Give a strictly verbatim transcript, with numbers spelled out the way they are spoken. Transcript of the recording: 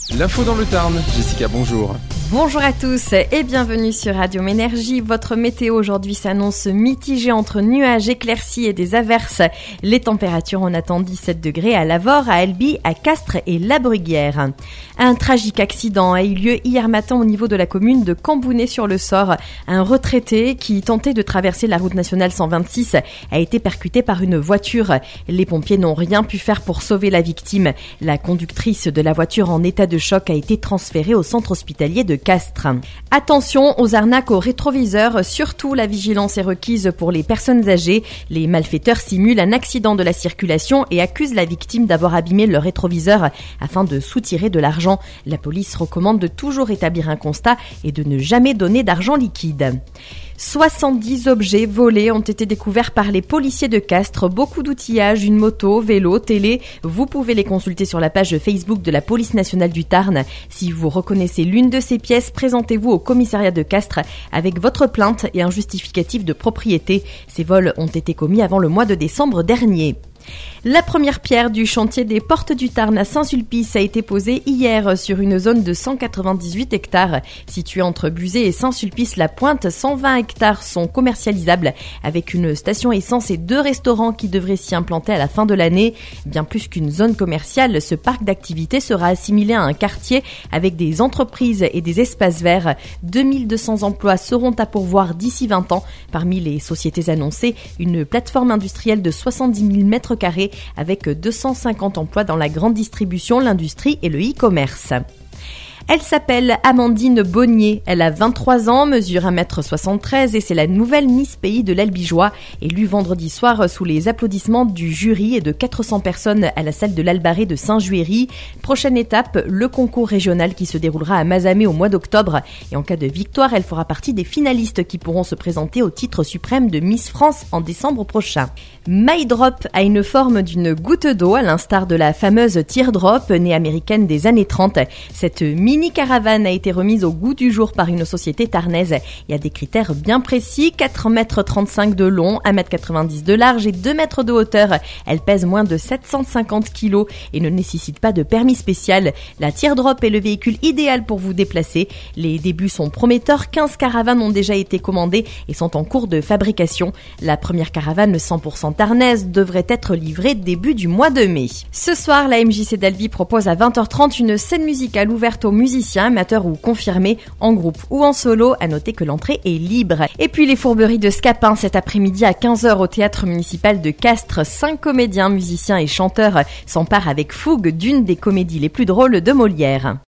L'info dans le Tarn, Jessica, bonjour. Bonjour à tous et bienvenue sur Radio Ménergie. Votre météo aujourd'hui s'annonce mitigée entre nuages, éclaircies et des averses. Les températures, on attend dix-sept degrés à Lavore, à Albi, à Castres et La Bruguière. Un tragique accident a eu lieu hier matin au niveau de la commune de Cambounet-sur-le-Sort. Un retraité qui tentait de traverser la route nationale cent vingt-six a été percuté par une voiture. Les pompiers n'ont rien pu faire pour sauver la victime. La conductrice de la voiture en état de choc a été transférée au centre hospitalier de Castres. Attention aux arnaques aux rétroviseurs, surtout la vigilance est requise pour les personnes âgées. Les malfaiteurs simulent un accident de la circulation et accusent la victime d'avoir abîmé le rétroviseur afin de soutirer de l'argent. La police recommande de toujours établir un constat et de ne jamais donner d'argent liquide. soixante-dix objets volés ont été découverts par les policiers de Castres. Beaucoup d'outillage, une moto, vélo, télé. Vous pouvez les consulter sur la page Facebook de la Police nationale du Tarn. Si vous reconnaissez l'une de ces pièces, présentez-vous au commissariat de Castres avec votre plainte et un justificatif de propriété. Ces vols ont été commis avant le mois de décembre dernier. La première pierre du chantier des Portes du Tarn à Saint-Sulpice a été posée hier sur une zone de cent quatre-vingt-dix-huit hectares. Située entre Buzet et Saint-Sulpice-la-Pointe, cent vingt hectares sont commercialisables avec une station essence et deux restaurants qui devraient s'y implanter à la fin de l'année. Bien plus qu'une zone commerciale, ce parc d'activités sera assimilé à un quartier avec des entreprises et des espaces verts. deux mille deux cents emplois seront à pourvoir d'ici vingt ans. Parmi les sociétés annoncées, une plateforme industrielle de soixante-dix mille mètres carrés avec deux cent cinquante emplois dans la grande distribution, l'industrie et le e-commerce. Elle s'appelle Amandine Bonnier. Elle a vingt-trois ans, mesure un mètre soixante-treize et c'est la nouvelle Miss Pays de l'Albigeois. Élue vendredi soir sous les applaudissements du jury et de quatre cents personnes à la salle de l'Albaré de Saint-Juéry. Prochaine étape, le concours régional qui se déroulera à Mazamet au mois d'octobre. Et en cas de victoire, elle fera partie des finalistes qui pourront se présenter au titre suprême de Miss France en décembre prochain. My Drop a une forme d'une goutte d'eau à l'instar de la fameuse Teardrop, née américaine des années trente. Cette mini caravane a été remise au goût du jour par une société tarnaise. Il y a des critères bien précis, quatre mètres trente-cinq de long, un mètre quatre-vingt-dix de large et deux mètres de hauteur. Elle pèse moins de sept cent cinquante kilos et ne nécessite pas de permis spécial. La Teardrop est le véhicule idéal pour vous déplacer. Les débuts sont prometteurs, quinze caravanes ont déjà été commandées et sont en cours de fabrication. La première caravane cent pour cent tarnaise devrait être livrée début du mois de mai. Ce soir, la M J C d'Albi propose à vingt heures trente une scène musicale ouverte aux musiciens, amateurs ou confirmés, en groupe ou en solo. À noter que l'entrée est libre. Et puis les fourberies de Scapin cet après-midi à quinze heures au théâtre municipal de Castres. Cinq comédiens, musiciens et chanteurs s'emparent avec fougue d'une des comédies les plus drôles de Molière.